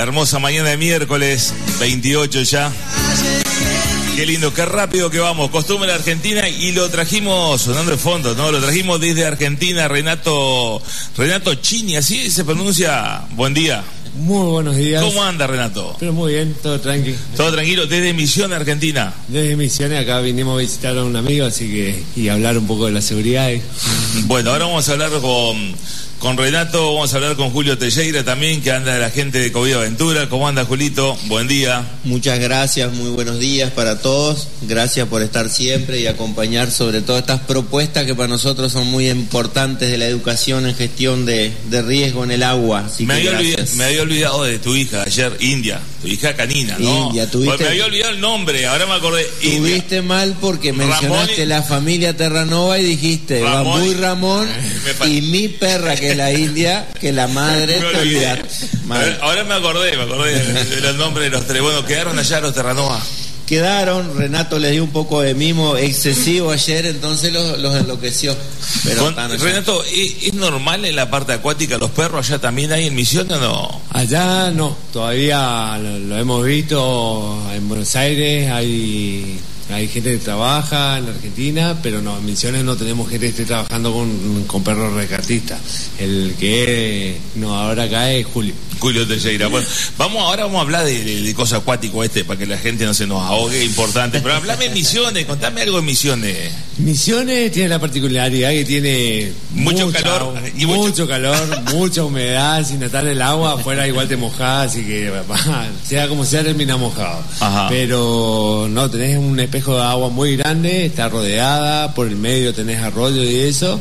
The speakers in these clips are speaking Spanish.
Hermosa mañana de miércoles, 28 ya. Qué lindo, qué rápido que vamos. Costumbre de Argentina y lo trajimos, sonando de fondo, ¿no? Lo trajimos desde Argentina, Renato Chini, así se pronuncia. Buen día. Muy buenos días. ¿Cómo anda, Renato? Pero muy bien, todo tranquilo. Todo tranquilo, desde Misiones, Argentina. Desde Misiones, acá vinimos a visitar a un amigo, así que, y hablar un poco de la seguridad. Bueno, ahora vamos a hablar con Renato, vamos a hablar con Julio Teixeira también, que anda de la gente de COVID Aventura. ¿Cómo anda, Julito? Buen día. Muchas gracias, muy buenos días para todos. Gracias por estar siempre y acompañar sobre todo estas propuestas que para nosotros son muy importantes de la educación en gestión de riesgo en el agua. Así me había olvidado de tu hija ayer, India, tu hija canina, ¿no? India, tuviste... Me había olvidado el nombre, ahora me acordé. Tuviste India. Mal porque mencionaste la familia Terranova y dijiste Bambú y Ramón y mi perra, que es la India, que la madre te olvidaste. Ahora me acordé de los nombres de los tres. Bueno, quedaron allá los Terranova. Quedaron, Renato les dio un poco de mimo excesivo ayer, entonces los enloqueció. Pero Renato, ¿es normal en la parte acuática los perros allá también hay en Misiones o no? Allá no, todavía lo hemos visto en Buenos Aires, hay gente que trabaja en Argentina, pero no, en Misiones no tenemos gente que esté trabajando con perros rescatistas. El que ahora acá es Julio Teixeira. Bueno, ahora vamos a hablar de cosas acuáticas para que la gente no se nos ahogue, importante. Pero hablame de Misiones, contame algo de Misiones. Misiones tiene la particularidad que tiene mucho calor, mucha humedad. Si notar el agua afuera igual te mojás, así que sea como sea termina mojado. Ajá. Pero no, tenés un espejo de agua muy grande, está rodeada, por el medio tenés arroyo y eso.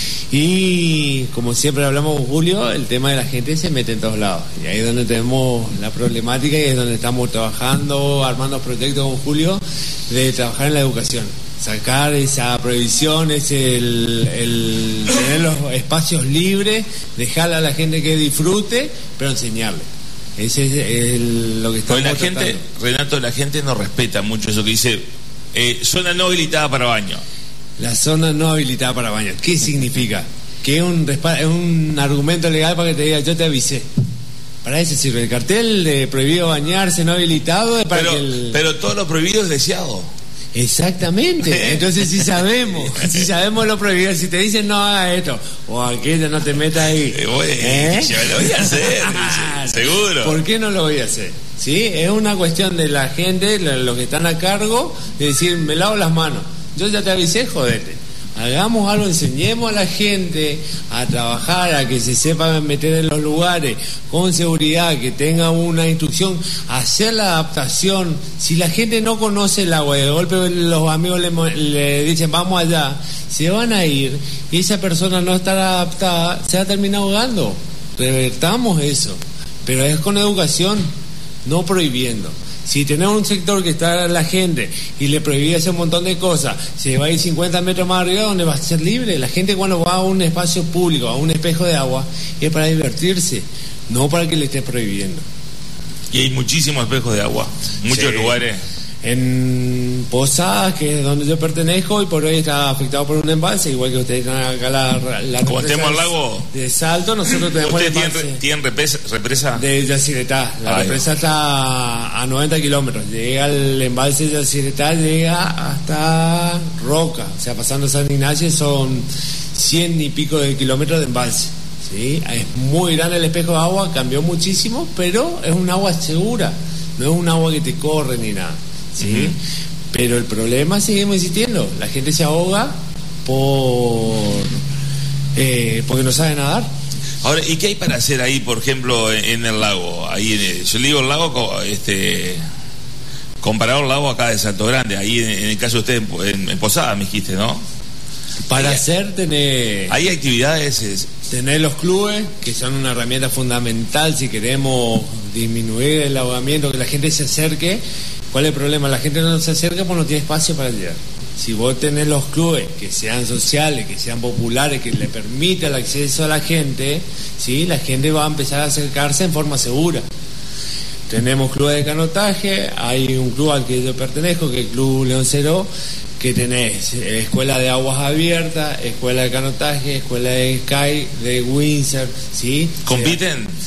Y como siempre hablamos con Julio, el tema de la gente se mete en todos lados. Y ahí es donde tenemos la problemática y es donde estamos trabajando, armando proyectos con Julio de trabajar en la educación. Sacar esa prohibición, el tener los espacios libres, dejarle a la gente que disfrute, pero enseñarle. Ese es lo que estamos tratando. La gente, Renato, la gente no respeta mucho eso que dice zona no habilitada para baño. La zona no habilitada para baño. ¿Qué significa? Que es un argumento legal para que te diga, yo te avisé. Para eso sirve. El cartel de prohibido bañarse, no habilitado, es para pero todo lo prohibido es deseado. Exactamente. Entonces si sabemos lo prohibido, si te dicen no hagas esto o aquello, no te metas ahí. Yo lo voy a hacer, seguro. ¿Por qué no lo voy a hacer? ¿Sí? Es una cuestión de la gente, los que están a cargo, de decir, me lavo las manos. Yo ya te avisé, jodete. Hagamos algo, enseñemos a la gente a trabajar, a que se sepan meter en los lugares con seguridad, que tenga una instrucción, hacer la adaptación. Si la gente no conoce el agua y de golpe los amigos le dicen vamos allá, se van a ir y esa persona no estará adaptada, se va a terminar ahogando. Revertamos eso, pero es con educación, no prohibiendo. Si tenemos un sector que está la gente y le prohibí hacer un montón de cosas, se va a ir 50 metros más arriba donde va a ser libre. La gente cuando va a un espacio público, a un espejo de agua, es para divertirse, no para que le estés prohibiendo. Y hay muchísimos espejos de agua, muchos lugares. En Posadas, que es donde yo pertenezco, y por hoy está afectado por un embalse, igual que ustedes tienen acá la como estemos al lago de Salto, nosotros tenemos ¿Ustedes tienen represa? De Yacyretá. La represa está a 90 kilómetros. Llega el embalse de Yacyretá, llega hasta Roca, o sea, pasando San Ignacio son 100 y pico de kilómetros de embalse. ¿Sí? Es muy grande el espejo de agua, cambió muchísimo, pero es un agua segura, no es un agua que te corre ni nada. ¿Sí? Uh-huh. Pero el problema, seguimos insistiendo, la gente se ahoga porque no sabe nadar. Ahora, ¿y qué hay para hacer ahí, por ejemplo, en el lago? Ahí yo le digo el lago, comparado al lago acá de Salto Grande, ahí en el caso de usted en Posada, me dijiste, ¿no? Para hacer tener... Hay actividades... Tener los clubes, que son una herramienta fundamental si queremos disminuir el ahogamiento, que la gente se acerque. ¿Cuál es el problema? La gente no se acerca porque no tiene espacio para llegar. Si vos tenés los clubes que sean sociales, que sean populares, que le permita el acceso a la gente, ¿sí? La gente va a empezar a acercarse en forma segura. Tenemos clubes de canotaje, hay un club al que yo pertenezco, que es el Club León Cero, que tenés escuela de aguas abiertas, escuela de canotaje, escuela de sky, de windsurf, ¿sí? ¿Compiten?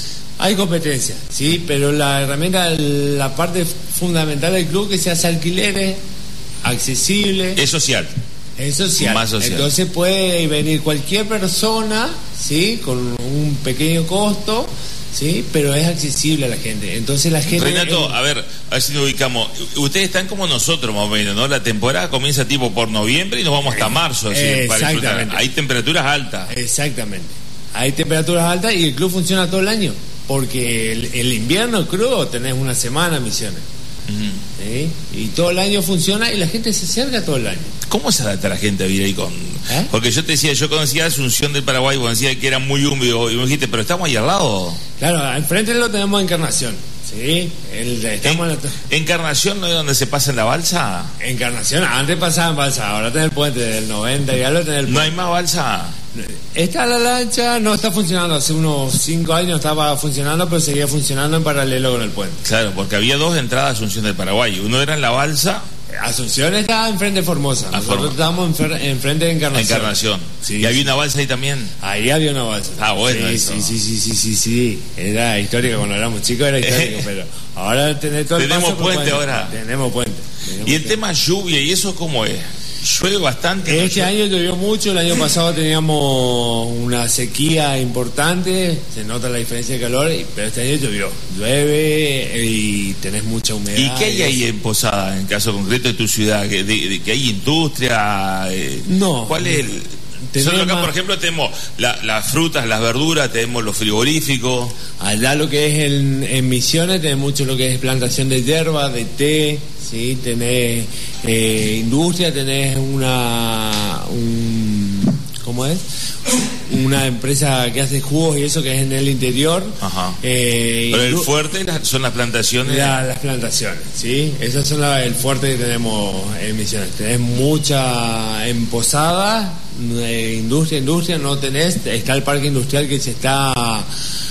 Hay competencia, sí, pero la herramienta, la parte fundamental del club, que se hace alquileres, accesible. Es social. Es social. Más social. Entonces puede venir cualquier persona, sí, con un pequeño costo, sí, pero es accesible a la gente. Entonces la gente... Renato, a ver si nos ubicamos. Ustedes están como nosotros más o menos, ¿no? La temporada comienza tipo por noviembre y nos vamos hasta marzo, así, para disfrutar. Hay temperaturas altas. Exactamente. Hay temperaturas altas y el club funciona todo el año. Porque el invierno crudo tenés una semana en Misiones. ¿Sí? Y todo el año funciona y la gente se acerca todo el año. ¿Cómo se adapta la gente a vivir ahí con...? Porque yo te decía, yo conocía Asunción del Paraguay, vos decías que era muy húmedo, y me dijiste, pero estamos ahí al lado. Claro, enfrente lo tenemos Encarnación. Sí, ¿Encarnación no es donde se pasa en la balsa? Encarnación, antes pasaba en balsa, ahora tenés el puente del 90 y algo tenés el puente. ¿No hay más balsa? Está la lancha, no está funcionando, hace unos 5 años estaba funcionando, pero seguía funcionando en paralelo con el puente. Claro, porque había 2 entradas a Asunción del Paraguay, uno era en la balsa. Asunción está enfrente de Formosa, nosotros estábamos enfrente de Encarnación. Sí, ¿y había una balsa ahí también? Ahí había una balsa. Ah, bueno. Sí, era histórico cuando éramos chicos, era histórico, pero ahora tenés todo el Tenemos paso puente ahora. Tenemos puente. ¿Y el tema lluvia y eso cómo es? ¿Llueve bastante? Este año llovió mucho, el año pasado teníamos una sequía importante, se nota la diferencia de calor, pero este año llueve y tenés mucha humedad. ¿Y qué hay ahí en Posada, en caso concreto de tu ciudad? ¿Que hay industria? No. ¿Cuál es Solo acá, por ejemplo, tenemos las frutas, las verduras, tenemos los frigoríficos. Allá lo que es en Misiones tenés mucho lo que es plantación de hierba, de té, ¿sí? Tenés industria, tenés ¿cómo es? Una empresa que hace jugos y eso, que es en el interior. Ajá. Pero el fuerte son las plantaciones. Las plantaciones, sí. Esas son el fuerte que tenemos en Misiones. Tenés mucha en Posada, industria no tenés. Está el parque industrial que se está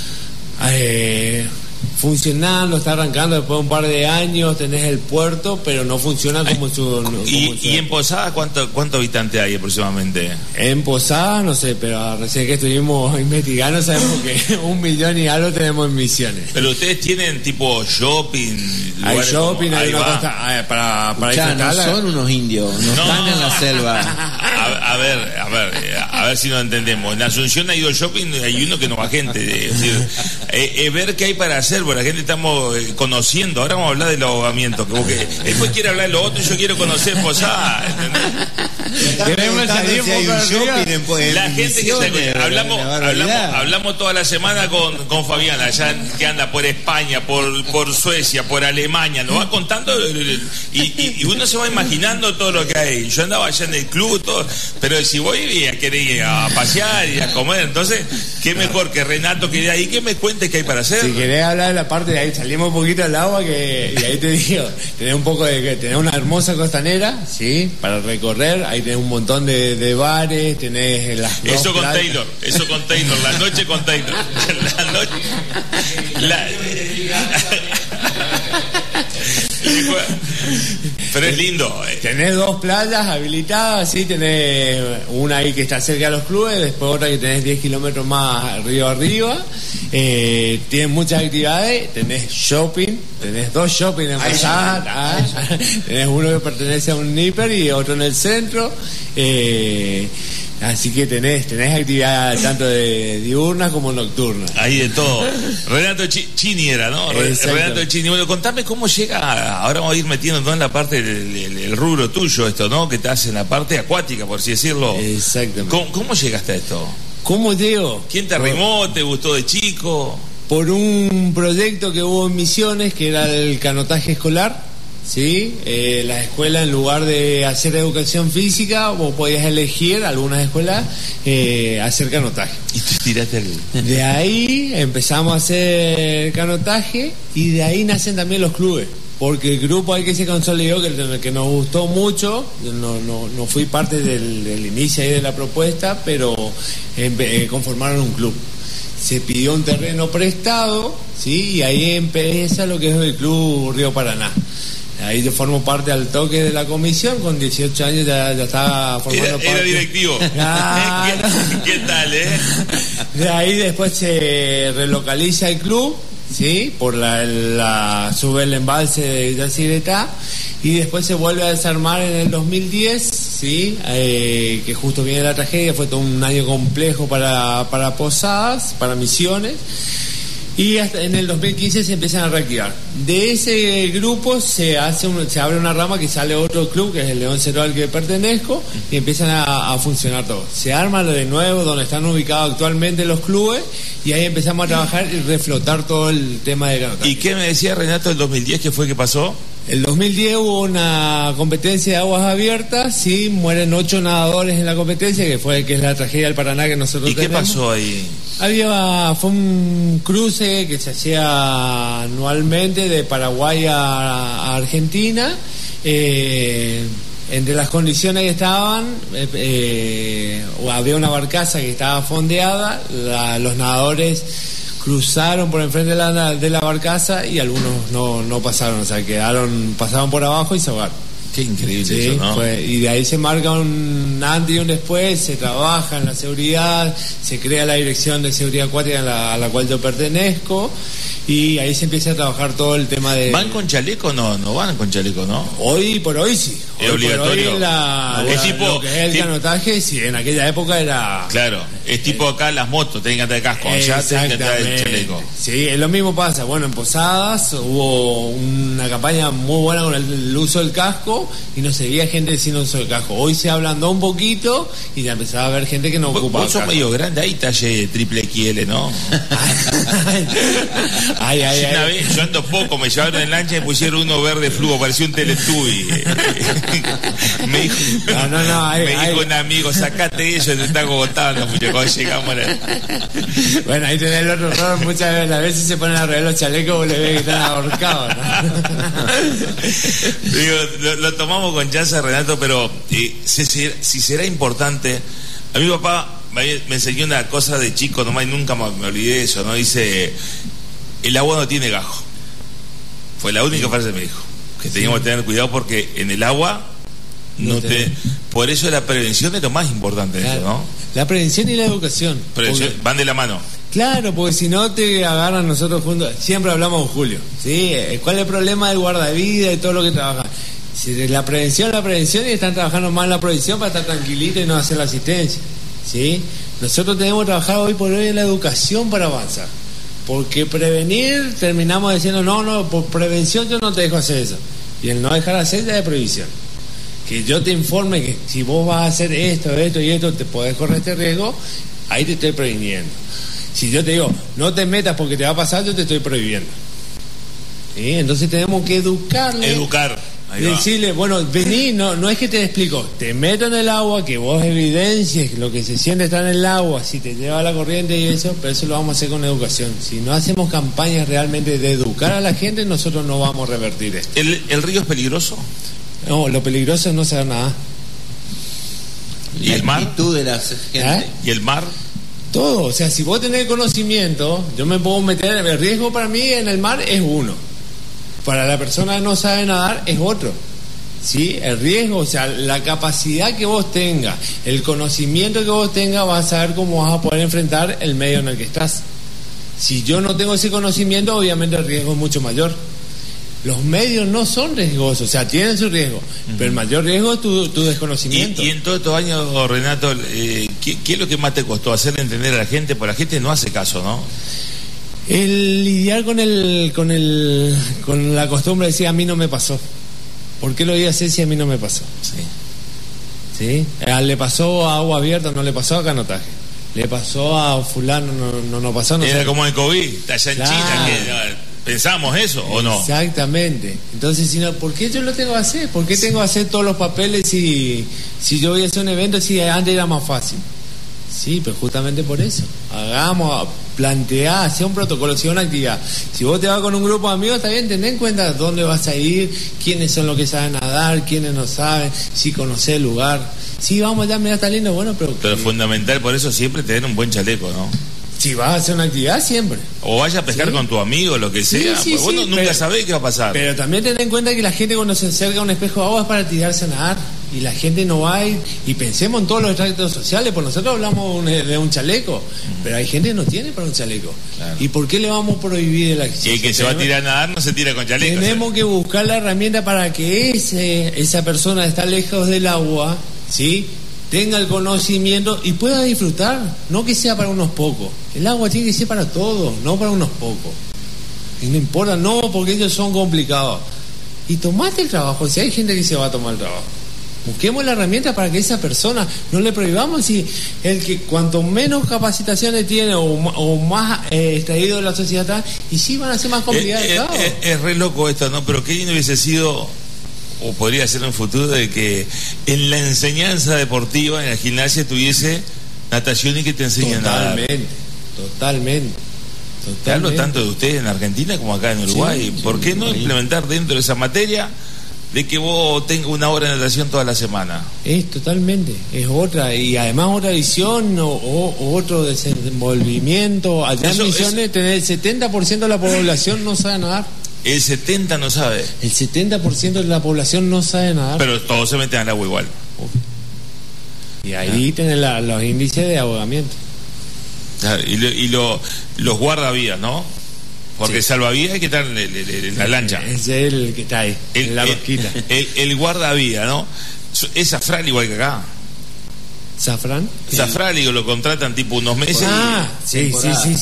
funcionando, está arrancando después de un par de años. Tenés el puerto, pero no funciona como ¿Y en Posada cuánto habitante hay aproximadamente? En Posada no sé, pero recién que estuvimos investigando sabemos que 1 millón y algo tenemos en Misiones. Pero ustedes tienen tipo shopping. Hay shopping, hay una costa para ya no son unos indios, no están en la selva. A ver si nos entendemos. En Asunción hay 2 shopping, hay uno que no va gente. Es decir, ver qué hay para hacer, porque la gente estamos conociendo. Ahora vamos a hablar del ahogamiento, que después quiere hablar de lo otro y yo quiero conocer Posada, ¿entendés? Queremos salir si hay un shopping en la gente que hablamos toda la semana con Fabiana, allá que anda por España, por Suecia, por Alemania, nos va contando y uno se va imaginando todo lo que hay. Yo andaba allá en el club, todo, pero si voy a querer ir a pasear y a comer, entonces qué mejor que Renato que de ahí que me cuente qué hay para hacer. Si querés hablar de la parte de ahí, salimos un poquito al agua y ahí te digo, tenés una hermosa costanera, sí, para recorrer. Ahí tenés un montón de bares, tenés las dos eso con playas. Taylor, la noche con Taylor. Pero es lindo. Tenés 2 playas habilitadas, sí, tenés una ahí que está cerca de los clubes, después otra que tenés 10 kilómetros más río arriba. Tienes muchas actividades, tenés shopping, tenés 2 shopping en Posada, tenés uno que pertenece a un Nipper y otro en el centro. Así que tenés actividad tanto de diurna como nocturna. Ahí de todo. Renato Chini era, ¿no? Renato Chini. Bueno, contame cómo llega. Ahora vamos a ir metiendo todo en la parte del rubro tuyo, esto, ¿no? Que te hace en la parte acuática, por así decirlo. Exactamente. ¿Cómo llegaste a esto? ¿Cómo llego? ¿Quién te arrimó? ¿Te gustó de chico? Por un proyecto que hubo en Misiones, que era el canotaje escolar. Sí, las escuelas, en lugar de hacer educación física, vos podías elegir algunas escuelas hacer canotaje. Y te tiraste De ahí empezamos a hacer canotaje y de ahí nacen también los clubes. Porque el grupo ahí que se consolidó, que nos gustó mucho, no fui parte del inicio ahí de la propuesta, pero conformaron un club. Se pidió un terreno prestado, ¿sí? Y ahí empieza lo que es el Club Río Paraná. Ahí yo formo parte al toque de la comisión, con 18 años ya estaba formando parte. Era directivo. Claro. ¿Qué tal, De ahí después se relocaliza el club, ¿sí? Por sube el embalse de Villa Siretá, y después se vuelve a desarmar en el 2010, ¿sí? Que justo viene la tragedia, fue todo un año complejo para Posadas, para Misiones. Y hasta en el 2015 se empiezan a reactivar. De ese grupo se abre una rama que sale otro club, que es el León Cero al que pertenezco, y empiezan a funcionar todos. Se arma de nuevo donde están ubicados actualmente los clubes, y ahí empezamos a trabajar y reflotar todo el tema de canotaje. ¿Y qué me decía Renato el 2010? ¿Qué fue que pasó? El 2010 hubo una competencia de aguas abiertas, sí, mueren 8 nadadores en la competencia, que es la tragedia del Paraná que nosotros tenemos. ¿Y qué pasó ahí? Fue un cruce que se hacía anualmente de Paraguay a Argentina. Entre las condiciones que estaban, había una barcaza que estaba fondeada, los nadadores cruzaron por enfrente de la barcaza y algunos no pasaron, o sea, pasaron por abajo y se ahogaron. Qué increíble, sí, eso, ¿no? Y de ahí se marca un antes y un después, se trabaja en la seguridad, se crea la dirección de seguridad acuática a la cual yo pertenezco, y ahí se empieza a trabajar todo el tema de... ¿Van con chaleco? No van con chaleco, ¿no? Hoy por hoy sí. Es obligatorio. Lo que es el canotaje, sí, en aquella época era... Claro, es tipo acá las motos, tienen que andar de casco, allá tienen que andar el chaleco. Sí, lo mismo pasa. Bueno, en Posadas hubo una campaña muy buena con el uso del casco, y no se veía gente sin uso del casco. Hoy se ablandó un poquito y ya empezaba a haber gente que no ocupaba. Vos sos medio grande, ahí talle triple XL, ¿no? Una vez, yo ando poco, me llevaron en lancha y me pusieron uno verde fluo, parecía un Teletubby. Me dijo un amigo, sacate eso, te está agotando, cuando llegamos a la... Bueno, ahí tenés el otro error, muchas veces, a veces se ponen a arreglar los chalecos, vos le ves que están ahorcados, ¿no? Digo, lo tomamos con chance, Renato, pero si será importante. A mi papá me enseñó una cosa de chico nomás y nunca me olvidé de eso, ¿no? Dice, el agua no tiene gajo. Fue la única frase que me dijo, que teníamos que tener cuidado porque en el agua por eso la prevención es lo más importante, claro. Eso, ¿no? La prevención y la educación. Van de la mano. Claro, porque si no te agarran nosotros juntos. Siempre hablamos con Julio, ¿sí? ¿Cuál es el problema del guardavidas y todo lo que trabaja? Si la prevención, y están trabajando más en la prevención para estar tranquilitos y no hacer la asistencia, ¿sí? Nosotros tenemos que trabajar hoy por hoy en la educación para avanzar. Porque prevenir, terminamos diciendo, no, por prevención yo no te dejo hacer eso. Y el no dejar hacer ya es prohibición. Que yo te informe que si vos vas a hacer esto y esto, te podés correr este riesgo, ahí te estoy previniendo. Si yo te digo, no te metas porque te va a pasar, yo te estoy prohibiendo. ¿Sí? Entonces tenemos que educarle. Decirle, bueno, vení, no es que te explico, te meto en el agua, que vos evidencies lo que se siente está en el agua, si te lleva la corriente y eso, pero eso lo vamos a hacer con educación. Si no hacemos campañas realmente de educar a la gente, nosotros no vamos a revertir esto. ¿El río es peligroso? No, lo peligroso es no saber nada. ¿Y el mar? De la gente. ¿Y el mar? Todo, o sea, si vos tenés conocimiento, yo me puedo meter, el riesgo para mí en el mar es uno. Para la persona que no sabe nadar es otro. ¿Sí? El riesgo, o sea, la capacidad que vos tengas, el conocimiento que vos tengas, vas a saber cómo vas a poder enfrentar el medio en el que estás. Si yo no tengo ese conocimiento, obviamente el riesgo es mucho mayor. Los medios no son riesgosos, o sea, tienen su riesgo, pero el mayor riesgo es tu desconocimiento. Y en todos estos años, Renato, ¿qué es lo que más te costó hacerle entender a la gente? Porque la gente no hace caso, ¿no? El lidiar con la costumbre de decir a mí no me pasó. ¿Por qué lo voy a hacer si a mí no me pasó? ¿Sí? Le pasó a agua abierta, no le pasó a canotaje. Le pasó a fulano, no pasó. No era sé. Como el COVID, está allá en China, que ¿pensamos eso o no? Exactamente. Entonces, ¿por qué yo lo tengo que hacer? ¿Por qué tengo que hacer todos los papeles si yo voy a hacer un evento si antes era más fácil? Sí, pero justamente por eso. Plantear, hacer un protocolo, hacer una actividad. Si vos te vas con un grupo de amigos, está bien, ten en cuenta dónde vas a ir, quiénes son los que saben nadar, quiénes no saben, si conocés el lugar. Sí, vamos allá, mira, está lindo, bueno, pero... Pero fundamental por eso siempre tener un buen chaleco, ¿no? Si vas a hacer una actividad, siempre. O vaya a pescar con tu amigo, lo que sea. Sí, Vos nunca sabés qué va a pasar. Pero también ten en cuenta que la gente cuando se acerca a un espejo de agua es para tirarse a nadar. Y la gente no va y pensemos en todos los extractos sociales, pues nosotros hablamos de un chaleco, pero hay gente que no tiene para un chaleco. Claro. ¿Y por qué le vamos a prohibir el acceso? Y el que se va a tirar a nadar no se tira con chaleco. Tenemos que buscar la herramienta para que esa persona que está lejos del agua, ¿sí?, tenga el conocimiento y pueda disfrutar, no que sea para unos pocos. El agua tiene que ser para todos, no para unos pocos. Y no importa, no, porque ellos son complicados. Y tomate el trabajo, si hay gente que se va a tomar el trabajo. Busquemos la herramienta para que esa persona no le prohibamos, si el que cuanto menos capacitaciones tiene o más extraído de la sociedad está, y sí van a ser más complicadas. Es re loco esto, ¿no? Pero qué lindo hubiese sido, o podría ser en un futuro, de que en la enseñanza deportiva, en la gimnasia, tuviese natación y que te enseñen a nadar. Totalmente. Te hablo tanto de ustedes en Argentina como acá en Uruguay. ¿Por qué no implementar dentro de esa materia de que vos tengas una hora de natación toda la semana? Es otra, y además otra visión o otro desenvolvimiento. Allá en Misiones tener el 70% de la población no sabe nadar. El 70% no sabe. El 70% de la población no sabe nadar. Pero todos se meten al agua igual. Y ahí tenés los índices de ahogamiento. Claro, y los guardavías, ¿no? Porque salvavidas hay que estar en la lancha. Es el que está ahí, en la rosquita. El guardavía, ¿no? Es Zafral igual que acá. ¿Zafrán? Zafral, digo, lo contratan tipo unos meses. Sí.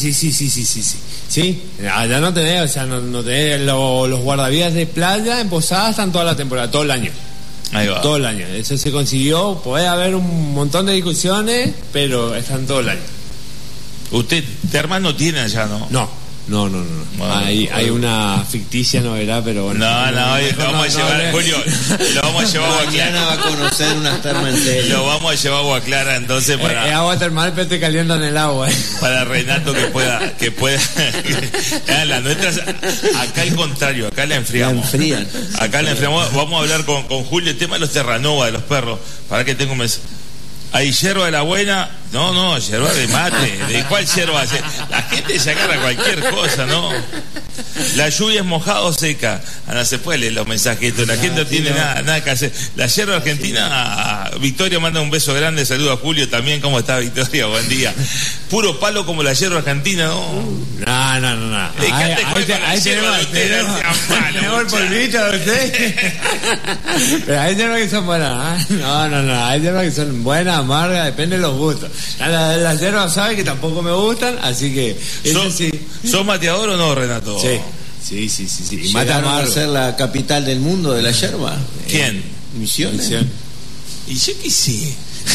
Sí, allá no tenés, o sea, no tenés los guardavías de playa en Posadas, están toda la temporada, todo el año. Ahí va. Todo el año. Eso se consiguió, puede haber un montón de discusiones, pero están todo el año. Usted, Termas no tiene allá, ¿no? No. Bueno, hay una ficticia novedad, pero bueno. No, lo vamos a llevar, Julio, lo vamos a llevar a Agua Clara. Mañana va a conocer unas termas en serio. Lo vamos a llevar a Agua Clara, entonces, para... Es agua termal, pero te calientan el agua. Para Renato que pueda... Las nuestras, acá al contrario, acá la enfriamos. Acá la enfriamos. Vamos a hablar con Julio el tema de los Terranova, de los perros. Para que tengo un mes. ¿Hay yerba de la buena? No, yerba de mate. ¿De cuál yerba? La gente se agarra cualquier cosa, ¿no? La lluvia es mojada o seca. No se puede leer los mensajes. La gente no tiene nada que hacer. La yerba argentina, Victoria manda un beso grande. Saludo a Julio también. ¿Cómo está, Victoria? Buen día. Puro palo como la yerba argentina, ¿no? No. Ahí tenemos el polvito de usted. Pero hay yerbas que son buenas. No. Hay yerbas que son buenas, amargas, depende de los gustos. Las hierbas sabe que tampoco me gustan, así que eso sí. ¿Sos mateador o no, Renato? Sí. ¿Llegaron a ser la capital del mundo de la yerba? ¿Quién? Misiones. Y yo qué sé.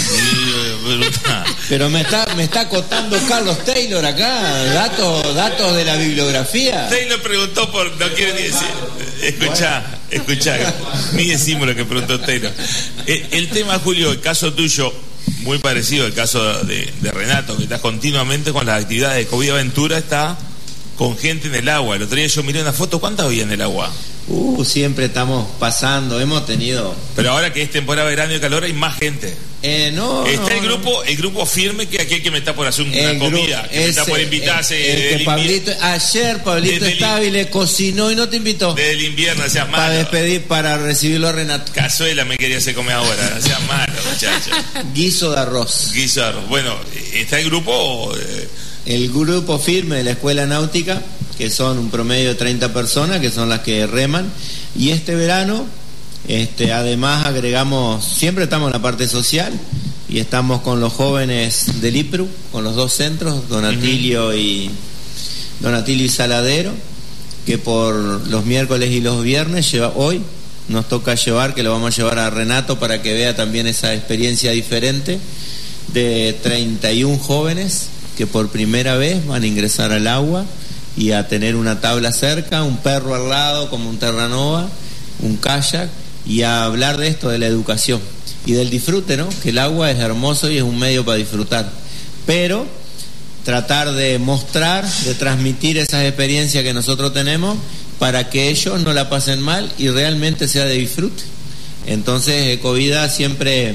Pero me está acotando Carlos Taylor acá, datos de la bibliografía. Taylor preguntó por, no quiero ni decir, escuchá, ni decimos lo que preguntó Taylor. El tema, Julio, el caso tuyo, muy parecido al caso de Renato, que estás continuamente con las actividades de COVID Aventura, está con gente en el agua. El otro día yo miré una foto, ¿cuántas había en el agua? Siempre estamos pasando, hemos tenido... Pero ahora que es temporada de verano y calor hay más gente. El grupo firme, que aquel que me está por hacer una comida, que me está por invitarse. Ayer Pablito Estabile cocinó y no te invitó. Desde el invierno, seas malo. Para despedir, para recibirlo a Renato. Cazuela me quería hacer comer ahora, seas malo, muchacho. Guiso de arroz. Bueno, ¿está el grupo? El grupo firme de la Escuela Náutica, que son un promedio de 30 personas, que son las que reman, y este verano, además agregamos, siempre estamos en la parte social, y estamos con los jóvenes del IPRU, con los dos centros, Donatilio y Saladero, que por los miércoles y los viernes, hoy nos toca llevar, que lo vamos a llevar a Renato para que vea también esa experiencia diferente, de 31 jóvenes que por primera vez van a ingresar al agua y a tener una tabla cerca, un perro al lado como un Terranova, un kayak, y a hablar de esto, de la educación y del disfrute, ¿no? Que el agua es hermoso y es un medio para disfrutar, pero tratar de mostrar, de transmitir esas experiencias que nosotros tenemos para que ellos no la pasen mal y realmente sea de disfrute. Entonces Ecovida siempre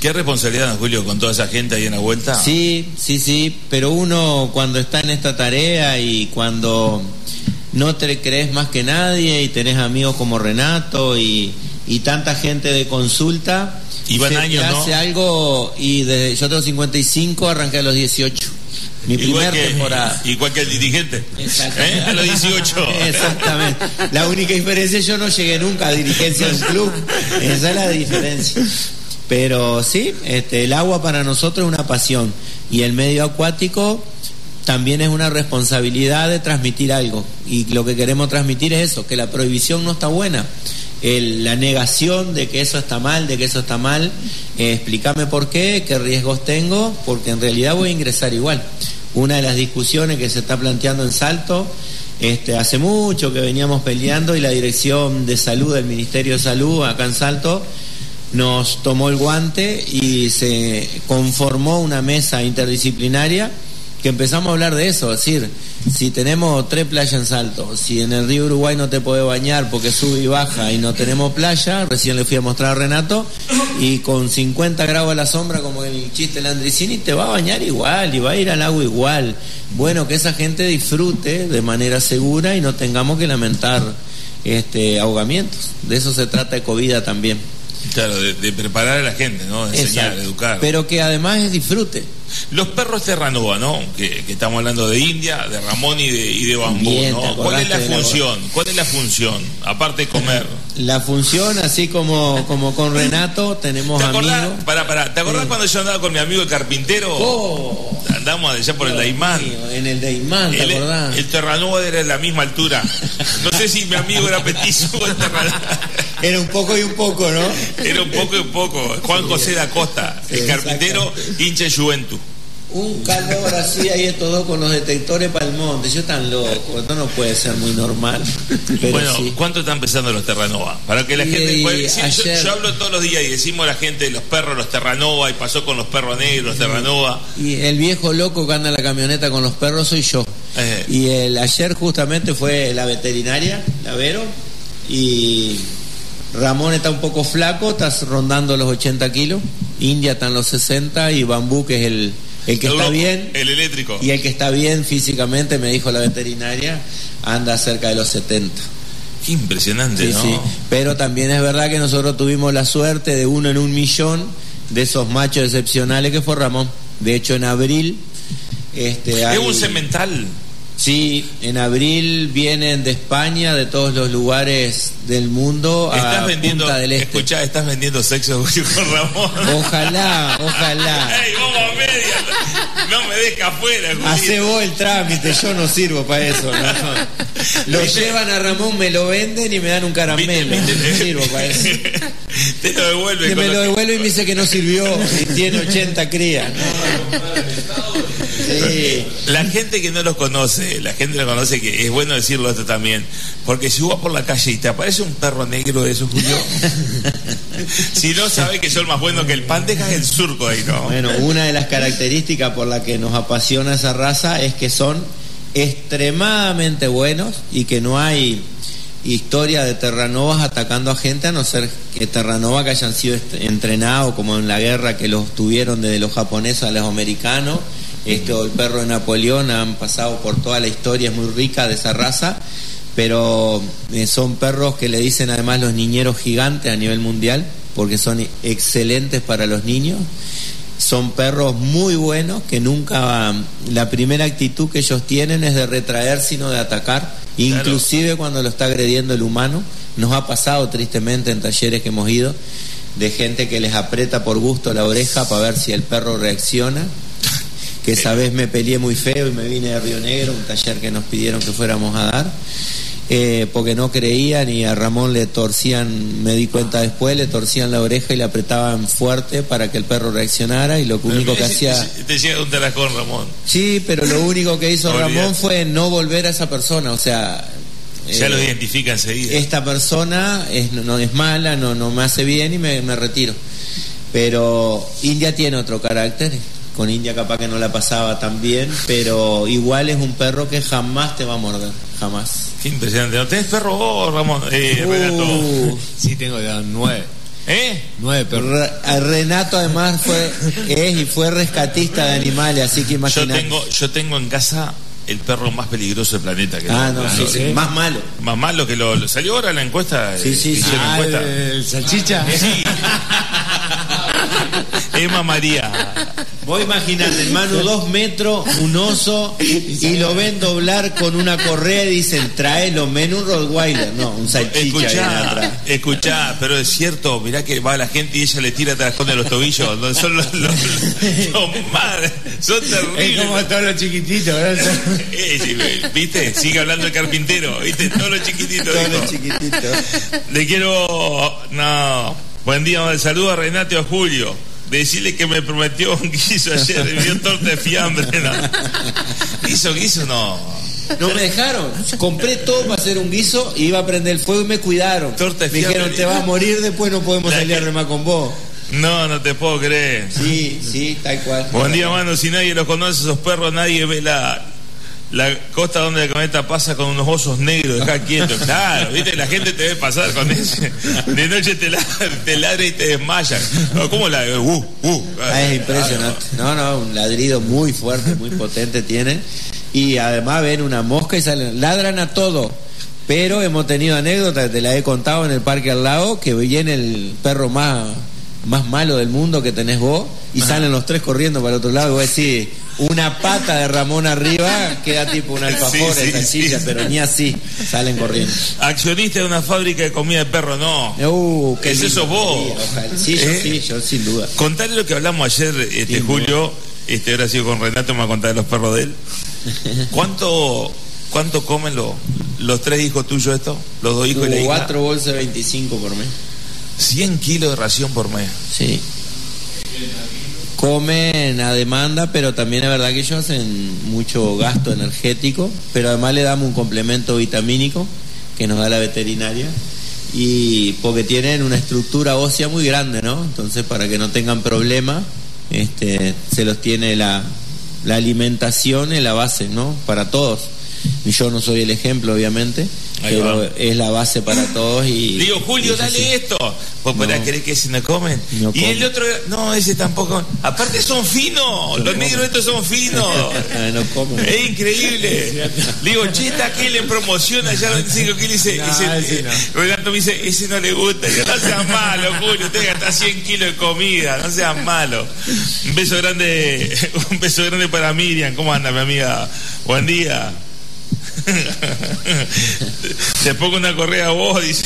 Qué responsabilidad, don Julio, con toda esa gente ahí en la vuelta. Sí, pero uno cuando está en esta tarea y cuando no te crees más que nadie y tenés amigos como Renato y tanta gente de consulta, Iban años, ¿no? Hace algo, y yo tengo 55, arranqué a los 18. Mi primera temporada. Igual que el dirigente. Exactamente. A los 18. Exactamente. La única diferencia es que yo no llegué nunca a dirigencia del club. Esa es la diferencia. Pero sí, el agua para nosotros es una pasión. Y el medio acuático también es una responsabilidad de transmitir algo. Y lo que queremos transmitir es eso, que la prohibición no está buena. La negación de que eso está mal, explícame por qué riesgos tengo, porque en realidad voy a ingresar igual. Una de las discusiones que se está planteando en Salto, hace mucho que veníamos peleando y la Dirección de Salud del Ministerio de Salud acá en Salto nos tomó el guante y se conformó una mesa interdisciplinaria que empezamos a hablar de eso, es decir, si tenemos 3 playas en Salto, si en el río Uruguay no te podés bañar porque sube y baja y no tenemos playa, recién le fui a mostrar a Renato, y con 50 grados a la sombra, como el chiste de Landricini, te va a bañar igual y va a ir al agua igual. Bueno, que esa gente disfrute de manera segura y no tengamos que lamentar ahogamientos. De eso se trata Ecovida también. Claro, de preparar a la gente, ¿no? De enseñar, Exacto. De educar. Pero que además es disfrute. Los perros Terranova, ¿no? Que estamos hablando de India, de Ramón y de Bambú, Bien, ¿no? ¿Cuál es la función? ¿Cuál es la función? Aparte de comer. La función, así como con Renato, tenemos amigos. ¿Te acordás cuando yo andaba con mi amigo el carpintero? Oh, andamos allá por el Daimán. En el Daimán, ¿te acordás? El Terranova era de la misma altura. No sé si mi amigo era petizo o el Terranova. Era un poco y un poco, ¿no? Era un poco y un poco. Juan José da Costa, el carpintero, hincha de Juventus. Un calor así, ahí estos dos con los detectores para el monte. Yo tan loco, esto no puede ser muy normal. Pero bueno, sí. ¿Cuánto están pesando los Terranova? Para que la gente pueda decir, yo hablo todos los días y decimos a la gente los perros, los Terranova, y pasó con los perros negros, los Terranova. Y el viejo loco que anda en la camioneta con los perros soy yo. Y ayer justamente fue la veterinaria, la Vero, y Ramón está un poco flaco, está rondando los 80 kilos, India está en los 60 y Bambú, que es el que está bien, el eléctrico, y el que está bien físicamente, me dijo la veterinaria, anda cerca de los 70. Qué impresionante, sí, ¿no? Sí. Pero también es verdad que nosotros tuvimos la suerte de 1 en 1.000.000 de esos machos excepcionales que fue Ramón. De hecho, en abril es un semental. Sí, en abril vienen de España, de todos los lugares del mundo a Punta del Este. Escuchá, estás vendiendo sexo con Ramón. Ojalá. ¡Ey, vos a media! No me dejes afuera, Julito. Hacé vos el trámite, yo no sirvo para eso. ¿no? Lo llevan a Ramón, me lo venden y me dan un caramelo. No sirvo para eso. Te lo devuelve. Que me lo devuelve y me dice que no sirvió y tiene 80 crías. Sí. La gente que no los conoce, que es bueno decirlo esto también, porque si vos vas por la calle y te aparece un perro negro de esos, Julio, si no sabes que son más buenos que el pan, dejas el surco ahí, ¿no? Bueno, una de las características por la que nos apasiona esa raza es que son extremadamente buenos y que no hay historia de Terranovas atacando a gente, a no ser que Terranova que hayan sido entrenados como en la guerra que los tuvieron desde los japoneses a los americanos. El perro de Napoleón, han pasado por toda la historia, es muy rica de esa raza, pero son perros que le dicen además los niñeros gigantes a nivel mundial, porque son excelentes para los niños. Son perros muy buenos que nunca, la primera actitud que ellos tienen es de retraer, sino de atacar, claro. Inclusive cuando lo está agrediendo el humano. Nos ha pasado tristemente en talleres que hemos ido de gente que les aprieta por gusto la oreja para ver si el perro reacciona. Que esa vez me peleé muy feo y me vine de Río Negro, un taller que nos pidieron que fuéramos a dar, porque no creían, y a Ramón le torcían, me di cuenta después, le torcían la oreja y le apretaban fuerte para que el perro reaccionara, y lo único que hacía... Te llega un tarascón, Ramón. Sí, pero lo único que hizo Ramón fue no volver a esa persona, o sea... Ya lo identifica enseguida. Esta persona no es mala, no me hace bien y me retiro. Pero India tiene otro carácter. Con India capaz que no la pasaba tan bien, pero igual es un perro que jamás te va a morder, jamás. Qué impresionante. ¿No tenés perro vos, Ramón? Renato. Sí, tengo ya 9. 9 perros. Renato además fue rescatista de animales, así que imagínate. Yo tengo en casa el perro más peligroso del planeta. Sí. Más malo. Más malo que lo salió ahora la encuesta. Sí. El salchicha. Sí. Emma María. Vos imaginate, hermano, 2 metros, un oso, y lo ven doblar con una correa y dicen, tráelo, menos un Rottweiler. No, un salchicha. Escuchá, pero es cierto, mirá que va la gente y ella le tira trascón de los tobillos. Son los son terribles. Es como todos los chiquititos, ¿verdad? ¿Viste? Sigue hablando el carpintero, ¿viste? Todos los chiquititos. Todos los chiquititos. Le quiero... No. Buen día, saludo a Renato y a Julio. Decirle que me prometió un guiso ayer, me dio torta de fiambre. No. Guiso, no. No me dejaron. Compré todo para hacer un guiso y iba a prender el fuego y me cuidaron. Torta de me fiambre. Dijeron, te vas a morir, después no podemos salir a remar con vos. No te puedo creer. Sí, tal cual. Buen día, mano. Si nadie los conoce, esos perros, nadie ve la costa donde la camioneta pasa con unos osos negros, dejá quieto. Claro, viste, la gente te ve pasar con ese. De noche te ladra y te desmayan. No, ¿cómo la? Es impresionante. No, un ladrido muy fuerte, muy potente tienen. Y además ven una mosca y salen, ladran a todo. Pero hemos tenido anécdotas, te la he contado en el parque al lado, que viene el perro más malo del mundo que tenés vos y salen los 3 corriendo para el otro lado y vos decís, una pata de Ramón arriba queda tipo un alfajor de salchicha, pero ni así salen corriendo. Accionista de una fábrica de comida de perro, no. ¿Qué es eso vos? Sí, yo sin duda. Contale lo que hablamos ayer, Julio, ahora sigo con Renato, me va a contar de los perros de él. ¿Cuánto comen los 3 hijos tuyos estos? Los 2 hijos y la hija. 4 bolsas de 25 por mes. 100 kilos de ración por mes. Sí. Comen a demanda, pero también es verdad que ellos hacen mucho gasto energético, pero además le damos un complemento vitamínico que nos da la veterinaria, y porque tienen una estructura ósea muy grande, ¿no? Entonces, para que no tengan problemas, se los tiene la alimentación en la base, ¿no? Para todos. Y yo no soy el ejemplo, obviamente, pero es la base para todos. Y digo, Julio, dale esto. ¿Vos podrás creer que ese no comen? No y comen. el otro, no, ese tampoco. Aparte son finos, los negros estos son finos. No comen. Es increíble. Digo, che, está aquel en promoción allá 25 kilos y dice, Renato me dice, ese no le gusta. Yo, no seas malo, Julio, usted gasta 100 kilos de comida, no seas malo. Un beso grande para Miriam. ¿Cómo anda, mi amiga? Buen día. Te pongo una correa a vos, dice.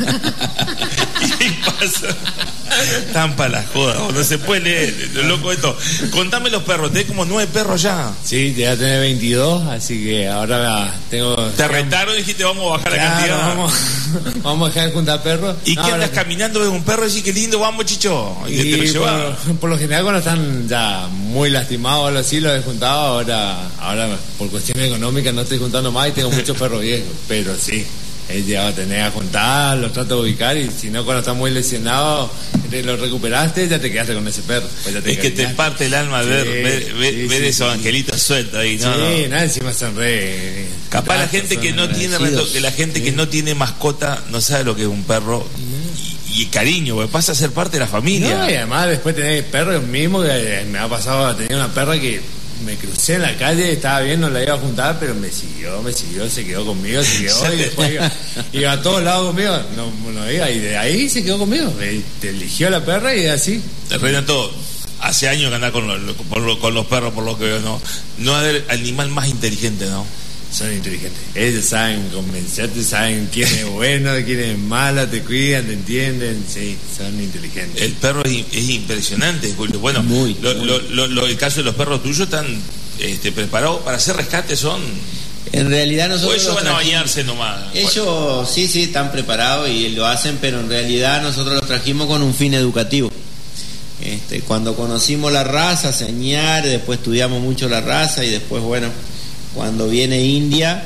Y pasa. Están para las jodas, no se puede leer, lo loco esto. Contame los perros, tenés como 9 perros ya. Sí, ya tenés 22, así que ahora tengo... Te retaron y dijiste, vamos a bajar la cantidad. Vamos a dejar de juntar perros. ¿Y qué andas caminando de un perro y decís, qué lindo, vamos, Chicho? Y te lo llevas. Por lo general, cuando están ya muy lastimados o algo así, los he juntado. Ahora por cuestiones económicas no estoy juntando más y tengo muchos perros viejos, pero sí. Ya tenés a juntar, los trato de ubicar, y si no, cuando estás muy lesionado, lo recuperaste, ya te quedaste con ese perro. Pues es que te parte el alma ver esos angelitos sueltos ahí, ¿no? Sí, nada, encima son re... Capaz la gente que no tiene que la gente que no tiene mascota no sabe lo que es un perro y cariño, porque pasa a ser parte de la familia. No, y además después tenés perros mismo, que me ha pasado, tenía una perra que me crucé en la calle, estaba bien, no la iba a juntar, pero me siguió, se quedó conmigo, y después iba a todos lados conmigo, no iba, y de ahí se quedó conmigo, te eligió la perra y así. Renato, hace años que andás con los perros, por lo que veo, no hay animal más inteligente, ¿no? Son inteligentes, ellos saben convencerte, saben quién es bueno, quién es malo, te cuidan, te entienden, sí, son inteligentes. El perro es impresionante, Julio. Bueno, el caso de los perros tuyos están preparados para hacer rescates, son... En realidad nosotros... O ellos van a bañarse nomás. Ellos sí están preparados y lo hacen, pero en realidad nosotros los trajimos con un fin educativo. Cuando conocimos la raza, señar, después estudiamos mucho la raza y después, bueno... Cuando viene India,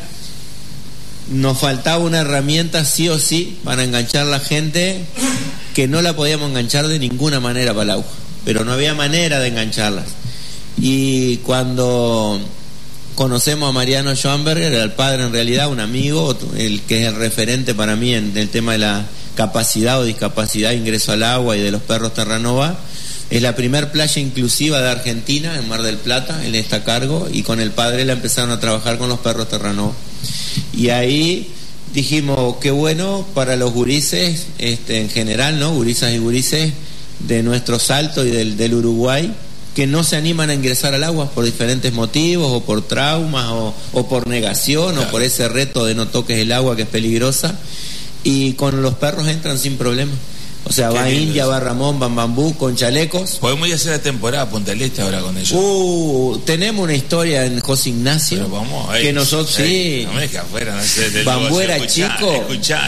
nos faltaba una herramienta sí o sí para enganchar a la gente, que no la podíamos enganchar de ninguna manera para el agua, pero no había manera de engancharlas. Y cuando conocemos a Mariano Schoenberger, era el padre en realidad, un amigo, el que es el referente para mí en el tema de la capacidad o discapacidad de ingreso al agua y de los perros Terranova. Es la primer playa inclusiva de Argentina, en Mar del Plata. Él está a cargo, y con el padre la empezaron a trabajar con los perros Terranova. Y ahí dijimos, qué bueno para los gurises, en general, ¿no? Gurisas y gurises de nuestro Salto y del Uruguay, que no se animan a ingresar al agua por diferentes motivos, o por traumas, o por negación, claro, o por ese reto de no toques el agua que es peligrosa. Y con los perros entran sin problema. O sea, va India, va Ramón, van Bambú, con chalecos. Podemos ir a hacer la temporada Punta del Este ahora con ellos. Tenemos una historia en José Ignacio. Pero vamos, que nosotros, sí. No me dejes afuera, no sé. Bambú era chico. Escuchá.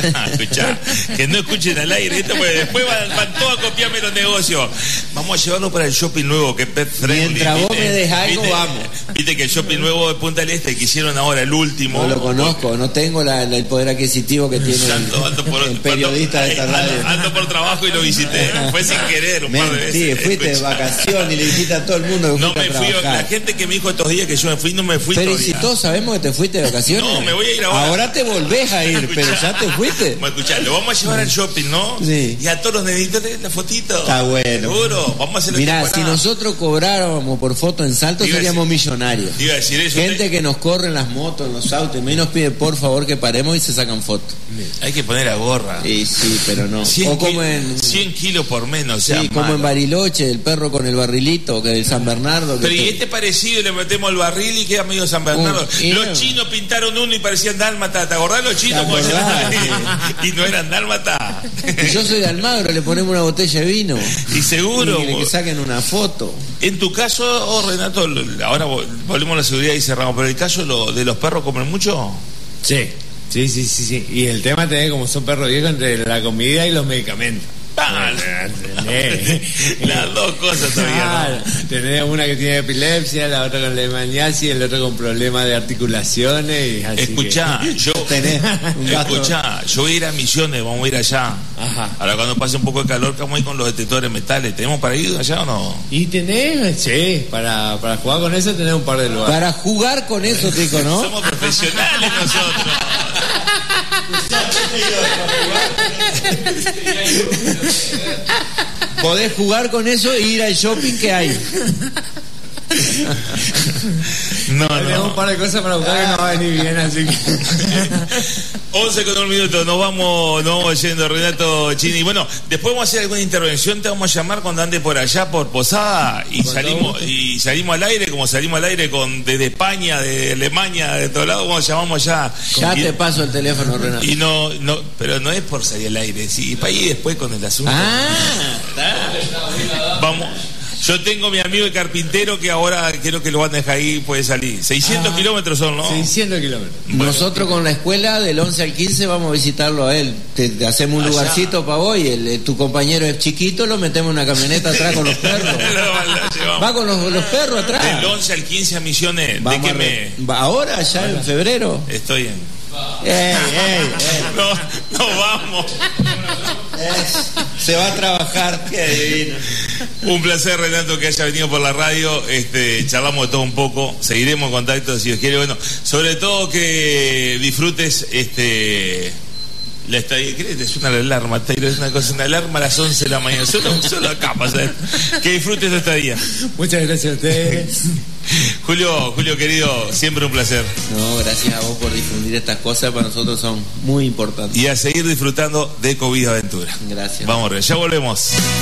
Que no escuchen al aire esto, porque después van todos a copiarme los negocios. Vamos a llevarlo para el shopping nuevo, que es pet friendly. Mientras vos me des algo, vamos. Viste que el shopping nuevo de Punta del Este, que hicieron ahora el último. No lo conozco, no tengo el poder adquisitivo que tiene el periodista de esta radio. Por trabajo y lo visité, fue sin querer un par de veces. Sí, fuiste de vacaciones y le dijiste a todo el mundo que no me fui. La gente que me dijo estos días que yo me fui, no me fui. Pero si todos sabemos que te fuiste de vacaciones. No, me voy a ir ahora. Ahora te volvés a ir, pero ya te fuiste. Escuchá, lo vamos a llevar al shopping, ¿no? Sí. Y a todos los nenitos de la fotito. Está bueno. Seguro, vamos a hacer. Mirá, si nosotros cobráramos por foto en Salto, seríamos millonarios. Iba a decir eso. Gente que nos corre en las motos, en los autos, y nos pide por favor que paremos y se sacan fotos. Hay que poner a gorra. Sí, pero no. O como en 100 kilos por menos. Sí, como malo. En Bariloche, el perro con el barrilito, que del San Bernardo. Pero y este parecido, le metemos el barril y queda medio San Bernardo. Los chinos pintaron uno y parecían dálmata. ¿Te acordás los chinos? Y no eran dálmata. Y yo soy de Almagro, le ponemos una botella de vino. Y seguro. Y que saquen una foto. En tu caso, Renato, ahora volvemos a la seguridad y cerramos, pero el caso de los perros, ¿comen mucho? Sí. Y el tema tenés como son perros viejos entre la comida y los medicamentos. Las dos cosas todavía, ¿no? Tenés una que tiene epilepsia, la otra con leishmaniasis, el otro con problemas de articulaciones. Y así escuchá, yo voy a ir a Misiones, vamos a ir allá. Ajá. Ahora cuando pase un poco de calor, vamos a ir con los detectores metales. ¿Tenemos para ir allá o no? Y tenés, sí, para jugar con eso tenés un par de lugares. Para jugar con eso, Tico, ¿no? Somos profesionales nosotros. Podés jugar con eso e ir al shopping que hay. No. Tenemos un par de cosas para buscar que no va a venir bien, así que 11 con 1 minuto, nos vamos yendo, Renato Chini. Bueno, después vamos a hacer alguna intervención, te vamos a llamar cuando ande por allá, por Posada, y salimos al aire, como salimos al aire desde España, de Alemania, de todos lados, llamamos allá. Ya te paso el teléfono, Renato. Y pero no es por salir al aire, sí, para ir después con el asunto. Vamos. Yo tengo mi amigo el carpintero que ahora quiero que lo van a dejar ahí, puede salir. 600 kilómetros son, ¿no? 600 kilómetros. Bueno. Nosotros con la escuela del 11 al 15 vamos a visitarlo a él. Te hacemos un lugarcito para vos y tu compañero es chiquito, lo metemos en una camioneta atrás con los perros. Va con los perros atrás. Del 11 al 15 a Misiones. ¿De qué mes? Ahora, ya en febrero. Estoy en... No vamos. Se va a trabajar. Qué divino. Un placer, Renato, que haya venido por la radio. Charlamos de todo un poco. Seguiremos en contacto si Dios quiere. Bueno, sobre todo que disfrutes la estadía. ¿Qué te suena la alarma, Taylor? Es una alarma a las 11 de la mañana. Solo acá pasa. Que disfrutes esta día. Muchas gracias a ustedes. Julio querido, siempre un placer. No, gracias a vos por difundir estas cosas, para nosotros son muy importantes. Y a seguir disfrutando de COVID Aventura. Gracias. Vamos, ya volvemos.